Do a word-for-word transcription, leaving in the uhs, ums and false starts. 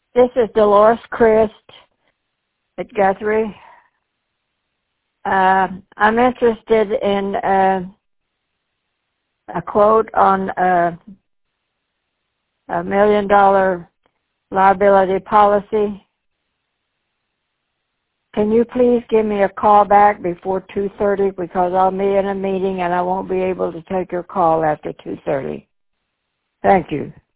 This is Dolores Christ at Guthrie. Uh, I'm interested in uh, a quote on a, a million dollar liability policy. Can you please give me a call back before two thirty because I'll be in a meeting and I won't be able to take your call after two thirty. Thank you.